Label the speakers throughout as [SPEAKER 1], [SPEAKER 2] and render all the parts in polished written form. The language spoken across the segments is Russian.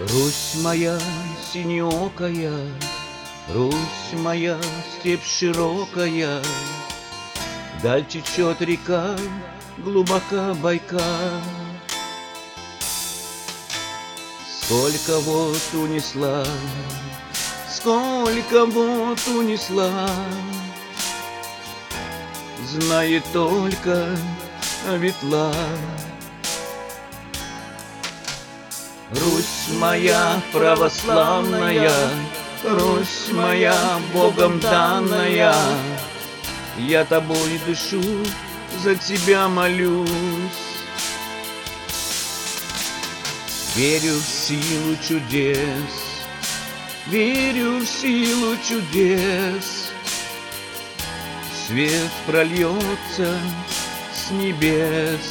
[SPEAKER 1] Русь моя синеокая, Русь моя степь широкая, Даль течет река, глубока байка. Сколько вот унесла, сколько вот унесла, знает только ветла. Русь моя православная, Русь моя Богом данная, я тобой дышу, за тебя молюсь. Верю в силу чудес, верю в силу чудес, свет прольется с небес.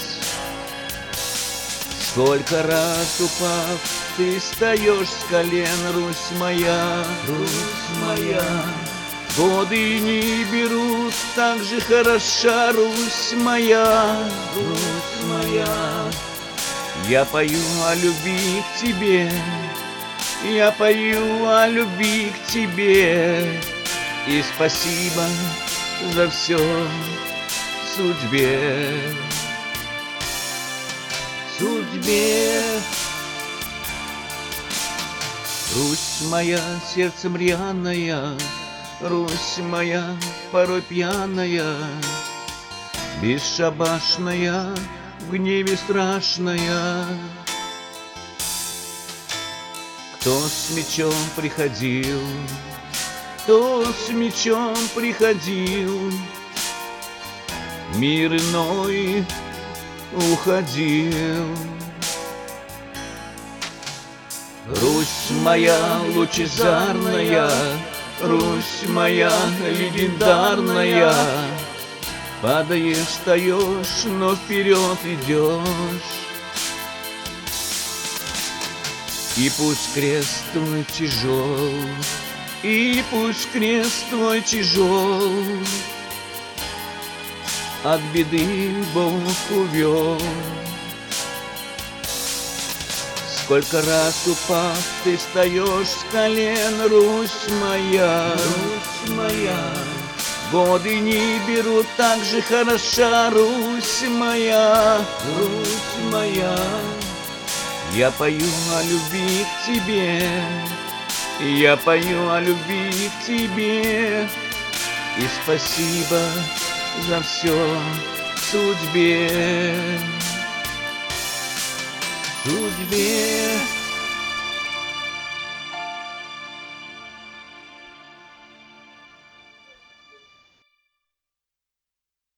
[SPEAKER 1] Сколько раз упав, ты встаешь с колен, Русь моя, Русь моя. Годы не берут, так же хороша, Русь моя, Русь моя. Я пою о любви к тебе, я пою о любви к тебе, и спасибо за все судьбе. Судьбе. Русь моя сердцем рьяная, Русь моя порой пьяная, бесшабашная, в гневе страшная. Кто с мечом приходил, кто с мечом приходил, мир иной уходил. Русь моя лучезарная, Русь моя легендарная, падаешь, встаешь, но вперед идешь. И пусть крест твой тяжел, и пусть крест твой тяжел, от беды Бог увел. Сколько раз упав, ты встаешь с колен, Русь моя, Русь моя. Годы не берут, так же хороша, Русь моя, Русь моя. Я пою о любви к тебе, я пою о любви к тебе, и спасибо за все судьбе. Судьбе.